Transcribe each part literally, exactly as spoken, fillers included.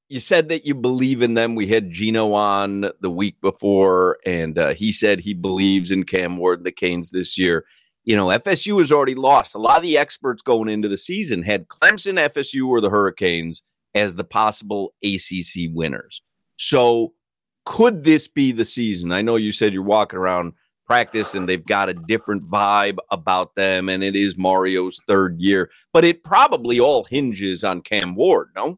you said that you believe in them. We had Gino on the week before, and uh, he said he believes in Cam Ward and the Canes this year. You know, F S U has already lost. A lot of the experts going into the season had Clemson, F S U, or the Hurricanes as the possible A C C winners. So could this be the season? I know you said you're walking around practice and they've got a different vibe about them, and it is Mario's third year, but it probably all hinges on Cam Ward, no?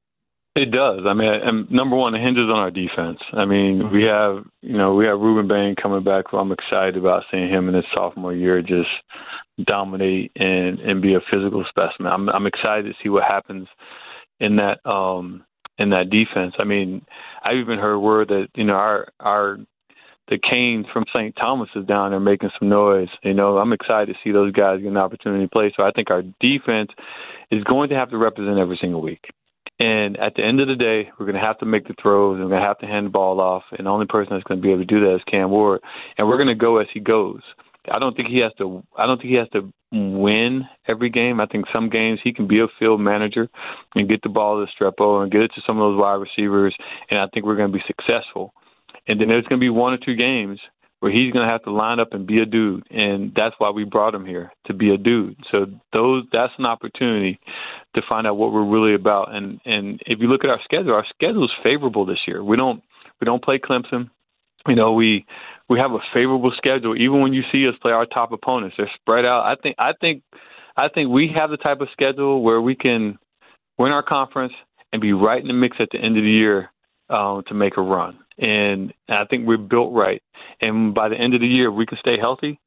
It does. I mean, and number one, it hinges on our defense. I mean, we have, you know, we have Ruben Bain coming back, who I'm excited about seeing him in his sophomore year just dominate and, and be a physical specimen. I'm, I'm excited to see what happens in that um, in that defense. I mean, I even heard word that, you know, our our the Canes from Saint Thomas is down there making some noise. You know, I'm excited to see those guys get an opportunity to play. So I think our defense is going to have to represent every single week. And at the end of the day, we're going to have to make the throws, and we're going to have to hand the ball off. And the only person that's going to be able to do that is Cam Ward. And we're going to go as he goes. I don't think he has to. I don't think he has to win every game. I think some games he can be a field manager and get the ball to Strepo and get it to some of those wide receivers. And I think we're going to be successful. And then there's going to be one or two games where he's going to have to line up and be a dude. And that's why we brought him here, to be a dude. So those that's an opportunity to find out what we're really about. And and if you look at our schedule, our schedule is favorable this year. We don't we don't play Clemson. You know, we we have a favorable schedule. Even when you see us play our top opponents, they're spread out. I think I think I think we have the type of schedule where we can win our conference and be right in the mix at the end of the year um, to make a run. And I think we're built right. And by the end of the year, if we can stay healthy,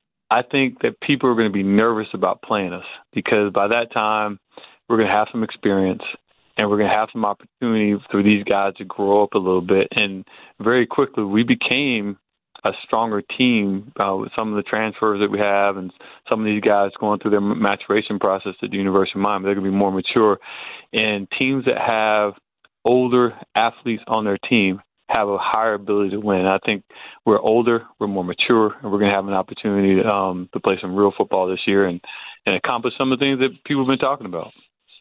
I think that people are going to be nervous about playing us, because by that time, we're going to have some experience and we're going to have some opportunity for these guys to grow up a little bit. And very quickly, we became a stronger team uh, with some of the transfers that we have and some of these guys going through their maturation process at the University of Miami. They're going to be more mature. And teams that have older athletes on their team have a higher ability to win. I think we're older, we're more mature, and we're going to have an opportunity um, to play some real football this year and, and accomplish some of the things that people have been talking about.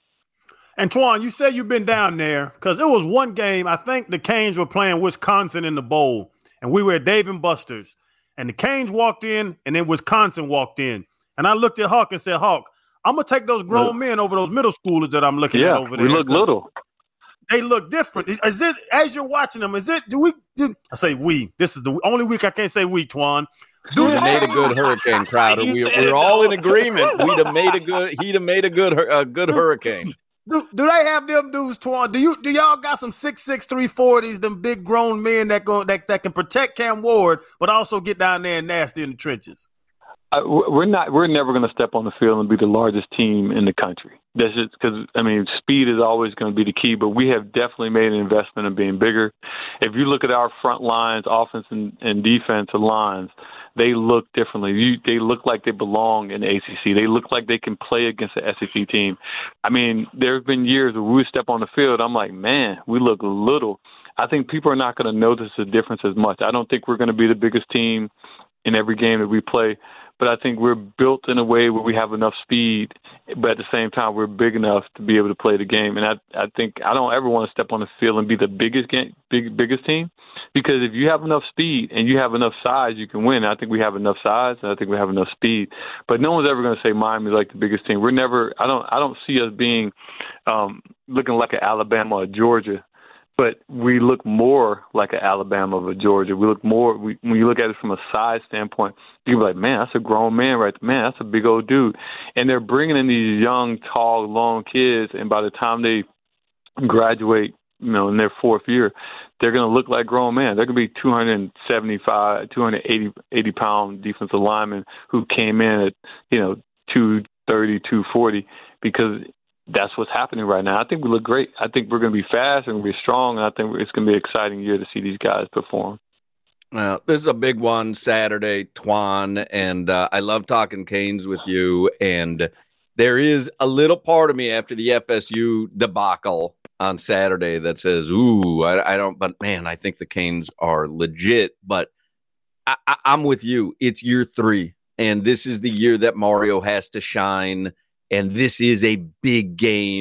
And Twan, you said you've been down there because it was one game. I think the Canes were playing Wisconsin in the bowl, and we were at Dave and Buster's, and the Canes walked in, and then Wisconsin walked in. And I looked at Hawk and said, Hawk, I'm going to take those grown men over those middle schoolers that I'm looking yeah, at over there. we look little. They look different. Is it, as you're watching them, is it, do we, do, I say we, this is the only week I can't say we, Twan. Dude, he made a good hurricane, Crowder. We, we're all in agreement. We'd have made a good, he'd have made a good, a good hurricane. Do, do they have them dudes, Twan? Do you, do y'all got some six six, three forties, them big grown men that go, that, that can protect Cam Ward, but also get down there and nasty in the trenches? Uh, we're not. We're never going to step on the field and be the largest team in the country. That's just because, I mean, speed is always going to be the key. But we have definitely made an investment in being bigger. If you look at our front lines, offense and, and defensive lines, they look differently. You, they look like they belong in the A C C. They look like they can play against the S E C team. I mean, there have been years where we step on the field, I'm like, man, we look little. I think people are not going to notice the difference as much. I don't think we're going to be the biggest team in every game that we play. But I think we're built in a way where we have enough speed, but at the same time, we're big enough to be able to play the game. And I, I think I don't ever want to step on the field and be the biggest game, big, biggest team, because if you have enough speed and you have enough size, you can win. I think we have enough size, and I think we have enough speed. But no one's ever going to say Miami's like the biggest team. We're never. I don't. I don't see us being um, looking like an Alabama or Georgia. But we look more like an Alabama or Georgia. We look more, we, when you look at it from a size standpoint, people are like, man, that's a grown man right there. Man, that's a big old dude. And they're bringing in these young, tall, long kids, and by the time they graduate, you know, in their fourth year, they're going to look like grown men. They're going to be two seventy-five, two eighty, eighty pound defensive linemen who came in at, you know, two thirty, two forty, because that's what's happening right now. I think we look great. I think we're going to be fast and we're strong, and I think it's going to be an exciting year to see these guys perform. Well, this is a big one Saturday, Twan, and uh, I love talking Canes with you. And there is a little part of me after the F S U debacle on Saturday that says, ooh, I, I don't, but man, I think the Canes are legit. But I, I, I'm with you. It's year three, and this is the year that Mario has to shine. And this is a big game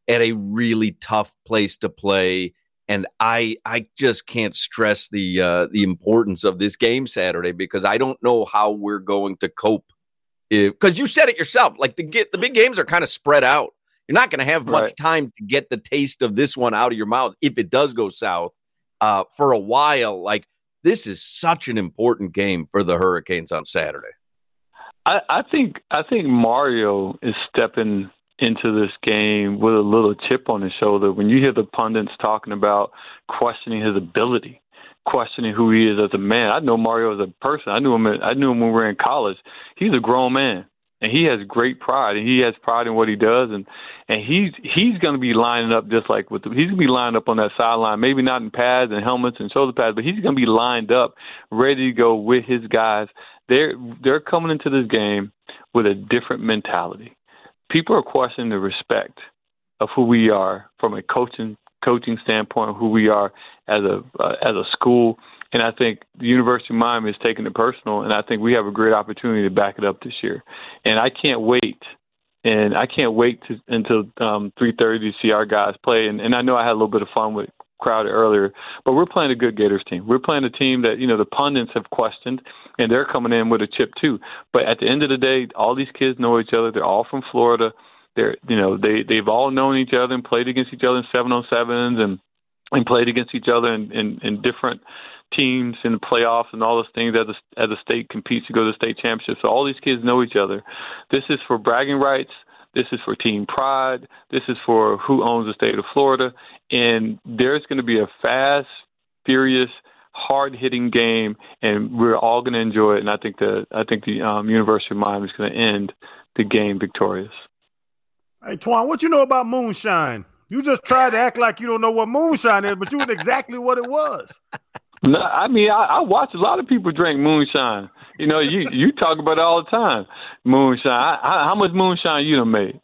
at a really tough place to play. And I I just can't stress the uh, the importance of this game Saturday, because I don't know how we're going to cope. Because you said it yourself, like the get the big games are kind of spread out. You're not going to have much right. time to get the taste of this one out of your mouth if it does go south uh, for a while. Like, this is such an important game for the Hurricanes on Saturday. I, I think I think Mario is stepping into this game with a little chip on his shoulder. When you hear the pundits talking about questioning his ability, questioning who he is as a man, I know Mario as a person. I knew him. I knew him when we were in college. He's a grown man, and he has great pride, and he has pride in what he does, and and he's he's going to be lining up just like with the, he's going to be lined up on that sideline. Maybe not in pads and helmets and shoulder pads, but he's going to be lined up, ready to go with his guys. They're they're coming into this game with a different mentality. People are questioning the respect of who we are from a coaching coaching standpoint, who we are as a uh, as a school, and I think the University of Miami is taking it personal, and I think we have a great opportunity to back it up this year. And I can't wait, and I can't wait to, until um, three thirty to see our guys play. And, and I know I had a little bit of fun with Crowder earlier, but we're playing a good Gators team. We're playing a team that, you know, the pundits have questioned, and they're coming in with a chip too. But at the end of the day, all these kids know each other. They're all from Florida. They're, you know, they they've all known each other and played against each other in seven on sevens and and played against each other in, in, in different teams in the playoffs and all those things as a, as a state competes to go to the state championship. So all these kids know each other. This is for bragging rights. This is for team pride. This is for who owns the state of Florida. And there's going to be a fast, furious, hard-hitting game, and we're all going to enjoy it. And I think the I think the um, University of Miami is going to end the game victorious. Hey, Twan, what you know about moonshine? You just tried to act like you don't know what moonshine is, but you was exactly what it was. No, I mean, I, I watch a lot of people drink moonshine. You know, you, you talk about it all the time. Moonshine. I, I, how much moonshine you done made?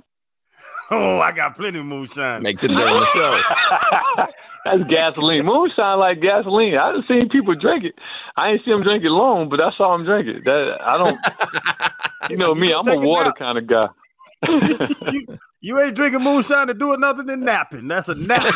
Oh, I got plenty of moonshine. Makes it during the show. That's gasoline. Moonshine like gasoline. I done seen people drink it. I ain't see them drink it long, but I saw them drink it. That I don't. You know me, I'm a water kind of guy. you, you ain't drinking moonshine to do it nothing than napping. That's a nap.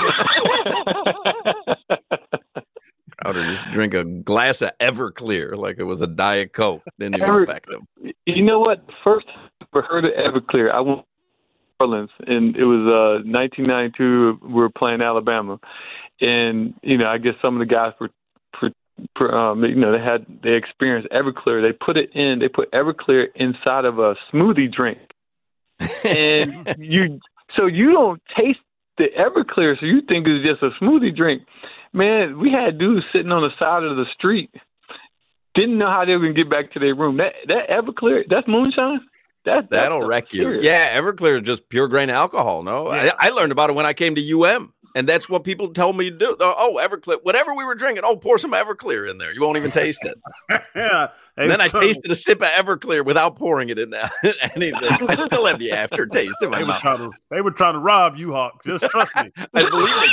Crowder just drink a glass of Everclear like it was a Diet Coke. Didn't even Ever, affect him. You know what? First I heard of Everclear, I went to Orleans, and it was uh, nineteen ninety-two. We were playing Alabama, and you know, I guess some of the guys were, for, for, um, you know, they had they experienced Everclear. They put it in. They put Everclear inside of a smoothie drink, and you so you don't taste the Everclear, so you think it's just a smoothie drink. Man, we had dudes sitting on the side of the street, didn't know how they were going to get back to their room. That that Everclear, that's moonshine? That, That'll that's wreck you. serious. Yeah, Everclear is just pure grain alcohol, no? Yeah. I, I learned about it when I came to U M, and that's what people told me to do. Oh, Everclear, whatever we were drinking, oh, pour some Everclear in there. You won't even taste it. Yeah. And then I tasted a sip of Everclear without pouring it in anything. I still have the aftertaste in my They were, mouth. trying to, they were trying to rob you, Hawk. Just trust me. I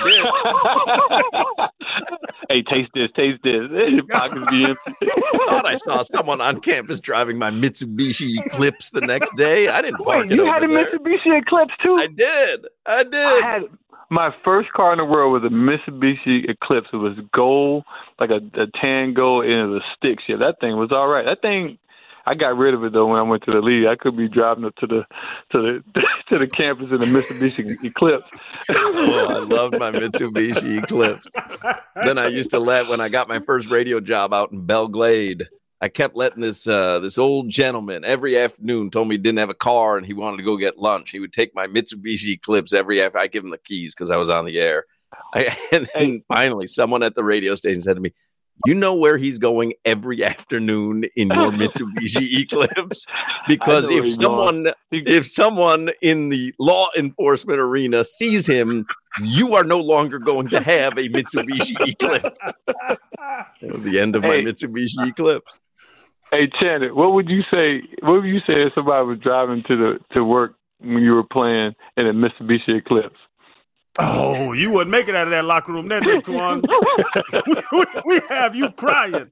believe they did. Hey, taste this, taste this. Your pockets be empty. I thought I saw someone on campus driving my Mitsubishi Eclipse the next day. I didn't park Wait, it you over had a there. Mitsubishi Eclipse too? I did. I did. I had my first car in the world was a Mitsubishi Eclipse. It was gold, like a, a tan gold, and it was a stick shift. That thing was all right. That thing, I got rid of it though when I went to the league. I could be driving up to the to the to the campus in a Mitsubishi Eclipse. Oh, I loved my Mitsubishi Eclipse. Then I used to let, when I got my first radio job out in Belle Glade, I kept letting this uh, this old gentleman every afternoon, told me he didn't have a car and he wanted to go get lunch. He would take my Mitsubishi Eclipse every after. I give him the keys because I was on the air. I, and then finally, someone at the radio station said to me, "You know where he's going every afternoon in your Mitsubishi Eclipse?" Because if someone if someone in the law enforcement arena sees him, you are no longer going to have a Mitsubishi Eclipse. That was the end of my Hey. Mitsubishi Eclipse. Hey, Channing, what would you say? What would you say if somebody was driving to the to work when you were playing in a Mitsubishi Eclipse? Oh, you wouldn't make it out of that locker room, that day, Twan. we, we have you crying.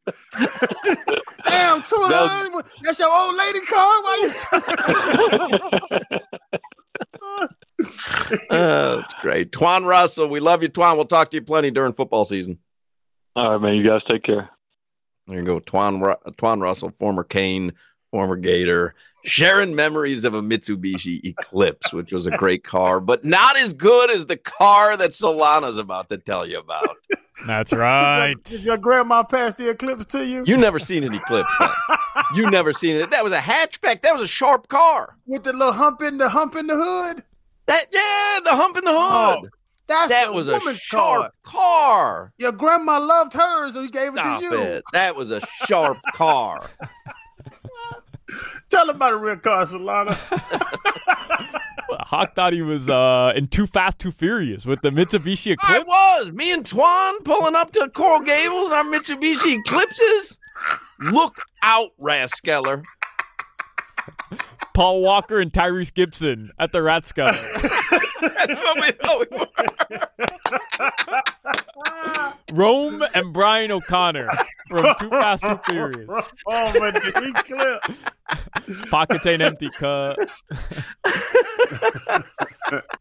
Damn, Twan, That was- that's your old lady car? Why you? uh, that's great. Twan Russell, we love you, Twan. We'll talk to you plenty during football season. All right, man. You guys take care. There you go. Twan, Twan Russell, former Cane, former Gator, sharing memories of a Mitsubishi Eclipse, which was a great car, but not as good as the car that Solana's about to tell you about. That's right. Did, your, did your grandma pass the Eclipse to you? You never seen an Eclipse, man. You never seen it. That was a hatchback. That was a sharp car. With the little hump in the hump in the hood? That yeah, the hump in the hood. Oh, that's that a was a sharp car. car. Your grandma loved hers, so he gave it Stop to you. It. That was a sharp car. Tell him about a real car, Solana. Hawk thought he was uh, in Too Fast, Too Furious with the Mitsubishi Eclipse. I was. Me and Twan pulling up to Coral Gables in our Mitsubishi Eclipses. Look out, Raskeller. Paul Walker and Tyrese Gibson at the Rathskeller. That's what we thought we were. Rome and Brian O'Connor from Too Fast, Too Furious. Oh, but the Eclipse. Pockets ain't empty, cut.